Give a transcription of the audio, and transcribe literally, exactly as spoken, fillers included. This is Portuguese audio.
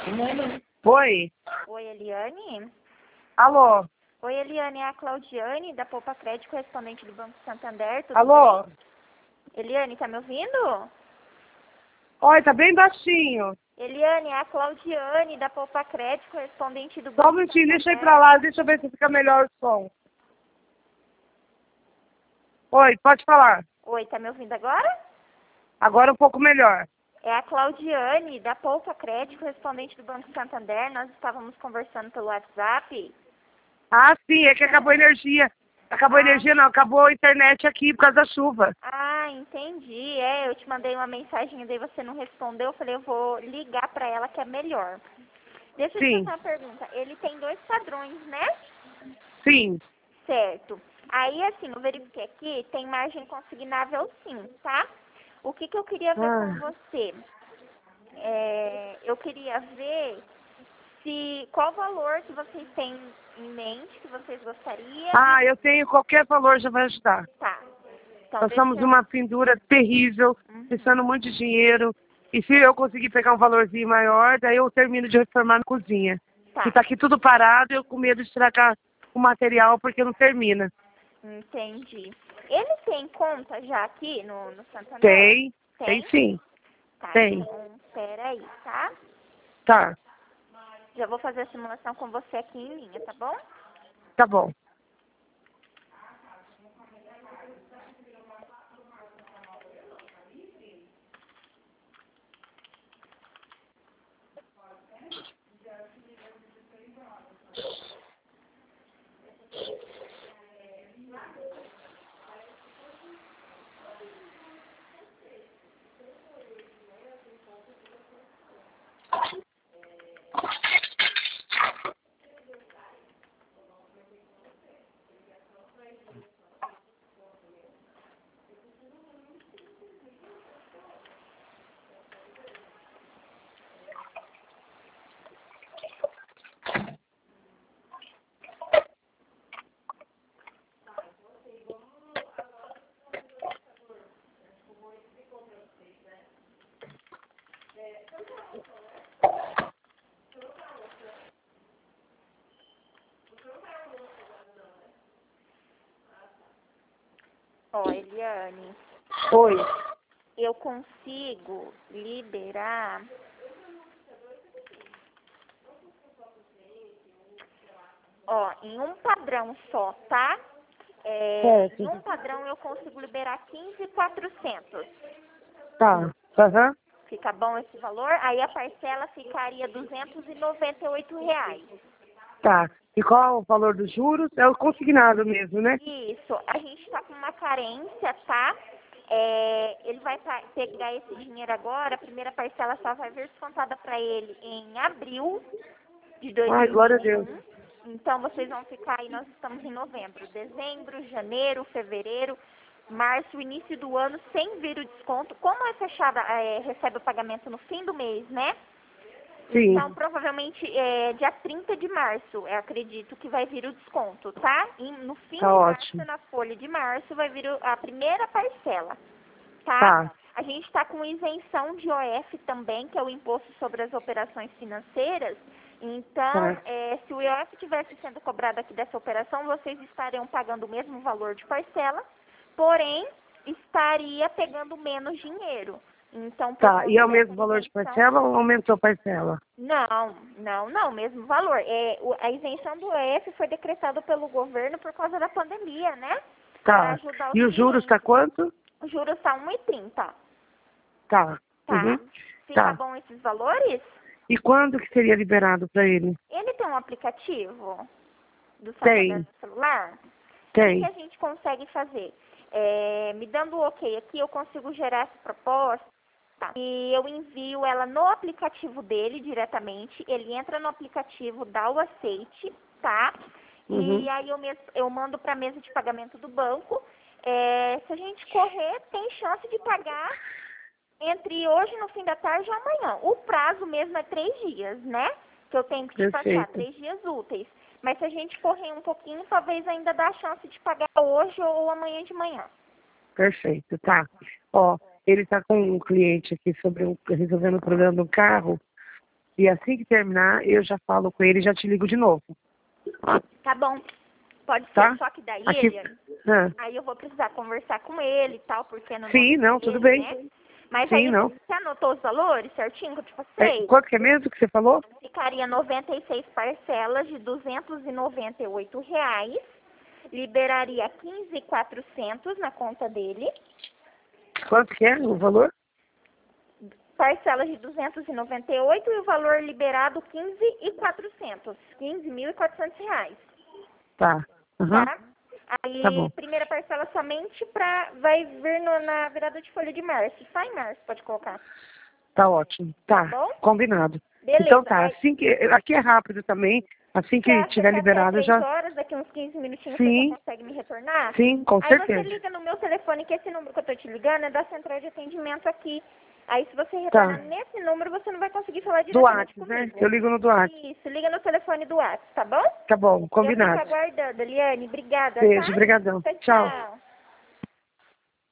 Oi. Oi, Eliane? Alô? Oi, Eliane, é a Claudiane, da Poupa Crédito, correspondente do Banco Santander, tudo Alô? bem? Eliane, tá me ouvindo? Oi, tá bem baixinho. Eliane, é a Claudiane, da Poupa Crédito, correspondente do Só um Banco minutinho, deixa eu ir Santander. pra lá, deixa eu ver se fica melhor o som. Oi, pode falar. Oi, tá me ouvindo agora? Agora um pouco melhor. É a Claudiane, da Poupa Crédito, correspondente do Banco Santander. Nós estávamos conversando pelo WhatsApp. Ah, sim, é que acabou a energia. Acabou a Ah. energia não, acabou a internet aqui por causa da chuva. Ah, entendi. É, eu te mandei uma mensagem, daí você não respondeu. Eu falei, eu vou ligar pra ela que é melhor. Deixa eu te Sim, fazer uma pergunta. Ele tem dois padrões, né? sim. Certo. Aí, assim, eu verifiquei aqui, tem margem consignável sim, tá? O que que eu queria ver com Ah, você? É, eu queria ver se qual valor que vocês têm em mente, que vocês gostariam. ah, eu tenho qualquer valor, já vai ajudar. Tá. Então, Nós deixa eu... uma pendura terrível, Uhum. precisando muito de dinheiro. E se eu conseguir pegar um valorzinho maior, daí eu termino de reformar na cozinha. Tá. Que tá aqui tudo parado e eu com medo de estragar o material porque não termina. Entendi. Ele tem conta já aqui no, no Santander? Tem, tem Tem? sim, Tá, tem. então, peraí, tá? Tá, Já vou fazer a simulação com você aqui em linha, tá bom? tá bom. Ó, Eliane, Oi. eu consigo liberar... Ó, em um padrão só, tá? É, Certo. em um padrão eu consigo liberar quinze mil e quatrocentos. Tá. Aham. Fica bom esse valor? Aí a parcela ficaria duzentos e noventa e oito reais. Tá. E qual o valor dos juros? É o consignado mesmo, né? Isso, a gente está com uma carência, tá? É, ele vai pa- pegar esse dinheiro agora, a primeira parcela só vai vir descontada para ele em abril de Ai, glória a Deus. dois mil e vinte e um. Então vocês vão ficar aí, nós estamos em novembro, dezembro, janeiro, fevereiro, março, início do ano, sem vir o desconto. Como é fechada, é, recebe o pagamento no fim do mês, né? Sim. Então, provavelmente, é, dia trinta de março, eu acredito que vai vir o desconto, tá? E no fim Tá de ótimo. março, na folha de março, vai vir o- a primeira parcela, tá? Tá. A gente está com isenção de O F também, que é o Imposto sobre as Operações Financeiras. Então, Tá. é, se o I O F tivesse sendo cobrado aqui dessa operação, vocês estariam pagando o mesmo valor de parcela, porém, estaria pegando menos dinheiro. Então, por Tá. E conta é o dessa mesmo valor de isenção... parcela ou aumentou a parcela? Não, não, não, mesmo valor. É, o- a isenção do E F foi decretada pelo governo por causa da pandemia, né? Para Tá. ajudar os E os juros tá clientes. quanto? O juros está um e trinta, Tá. tá? Uhum. Fica Tá. bom esses valores? E quando que seria liberado para ele? Ele tem um aplicativo do Santander Tem. no celular? O que, que Tem. a gente consegue fazer? É, me dando o ok aqui, eu consigo gerar essa proposta e eu envio ela no aplicativo dele diretamente. Ele entra no aplicativo, dá o aceite, tá? Uhum. E aí eu, mes- eu mando para a mesa de pagamento do banco. É, se a gente correr, tem chance de pagar entre hoje no fim da tarde e amanhã. O prazo mesmo é três dias, né? Que eu tenho que despachar, Perfeito. três dias úteis. Mas se a gente correr um pouquinho, talvez ainda dá chance de pagar hoje ou amanhã de manhã. Perfeito. Tá. Ó, ele tá com um cliente aqui sobre um, resolvendo o problema do carro. E assim que terminar, eu já falo com ele e já te ligo de novo. Tá bom. Pode ser, Tá? só que daí, Aqui... Eliane, Ah. aí eu vou precisar conversar com ele e tal, porque no Sim, nome não, dele, tudo bem. né? Mas Sim, aí, não. você anotou os valores certinho que eu te É, passei? quanto que é mesmo que você falou? Ficaria noventa e seis parcelas de duzentos e noventa e oito reais. Liberaria quinze mil e quatrocentos na conta dele. Quanto que é o valor? Parcelas de duzentos e noventa e oito e o valor liberado quinze mil e quatrocentos. quinze mil e quatrocentos reais. Tá. Uhum. Tá? Aí, Tá bom. primeira parcela somente pra, vai vir no- na virada de folha de março. Só em março pode colocar. Tá ótimo. Tá. Tá bom? Combinado. Beleza. Então tá. Aí, Assim que... Aqui é rápido também. Assim você que acha tiver que até liberado, eu três já... horas, daqui uns quinze minutinhos, você Sim. já consegue me retornar? Sim, com Aí você certeza. liga no meu telefone, que esse número que eu tô te ligando é da central de atendimento aqui. Aí se você Tá. retornar nesse número, você não vai conseguir falar Do diretamente WhatsApp, né? comigo. Eu ligo no do WhatsApp. Isso, liga no telefone do WhatsApp, tá bom? Tá bom, Eu fico combinado. aguardando, Eliane. Obrigada, Beijo, tá? brigadão. Tchau, Tchau. tchau.